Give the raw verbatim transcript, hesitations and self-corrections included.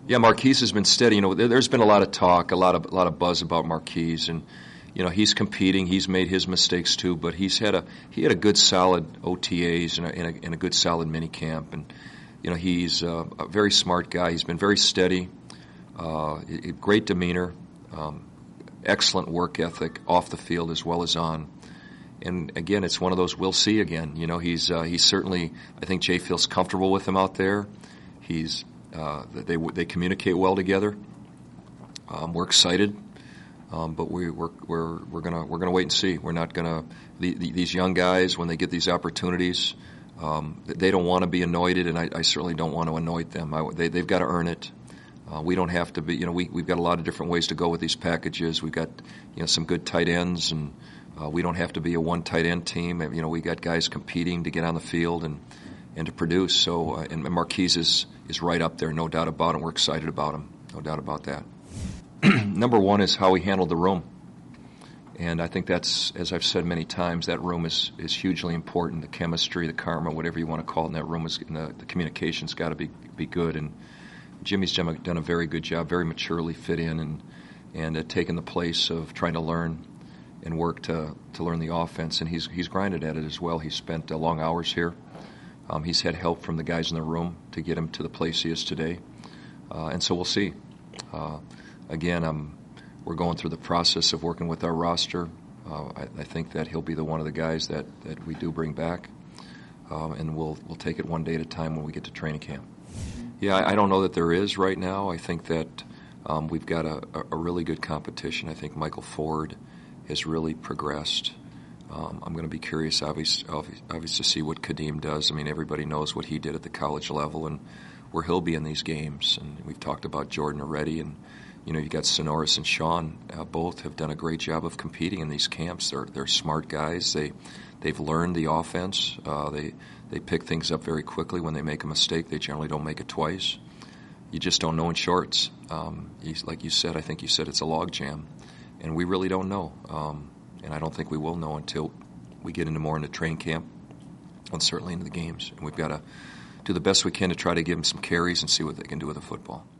Yeah, Marquise has been steady. You know, there, there's been a lot of talk, a lot of a lot of buzz about Marquise, and you know he's competing. He's made his mistakes too, but he's had a he had a good solid O T As and a, and a, and a good solid mini camp, and you know he's uh, a very smart guy. He's been very steady, uh, great demeanor, um, excellent work ethic off the field as well as on. And again, it's one of those we'll see again. You know, he's uh, he's certainly. I think Jay feels comfortable with him out there. He's uh, they they communicate well together. Um, we're excited, um, but we, we're we're we're gonna we're gonna wait and see. We're not gonna the, the, these young guys when they get these opportunities, um, they don't want to be anointed, and I, I certainly don't want to anoint them. I, they they've got to earn it. Uh, we don't have to be. You know, we we've got a lot of different ways to go with these packages. We've got you know some good tight ends and. Uh, we don't have to be a one tight end team. You know, we got guys competing to get on the field and, and to produce. So, uh, and Marquise is, is right up there, no doubt about it. We're excited about him, no doubt about that. Number one is how he handled the room, and I think that's, as I've said many times, that room is, is hugely important. The chemistry, the karma, whatever you want to call it, in that room is and the, the communication's got to be be good. And Jimmy's done a, done a very good job, very maturely fit in and and uh, taken the place of trying to learn. And work to, to learn the offense, and he's he's grinded at it as well. He's spent uh, long hours here. Um, he's had help from the guys in the room to get him to the place he is today, uh, and so we'll see. Uh, again, um, we're going through the process of working with our roster. Uh, I, I think that he'll be the one of the guys that, that we do bring back, um, and we'll we'll take it one day at a time when we get to training camp. Yeah, I, I don't know that there is right now. I think that um, we've got a, a really good competition. I think Michael Ford has really progressed. Um, I'm going to be curious, obviously, obvious to see what Kadeem does. I mean, everybody knows what he did at the college level and where he'll be in these games. And we've talked about Jordan already, and you know, you got Sonoris and Sean. Uh, both have done a great job of competing in these camps. They're they're smart guys. They they've learned the offense. Uh, they they pick things up very quickly. When they make a mistake, they generally don't make it twice. You just don't know in shorts. Um, like you said, I think you said it's a log jam. And we really don't know, um, and I don't think we will know until we get into more into training camp and certainly into the games. And we've got to do the best we can to try to give them some carries and see what they can do with the football.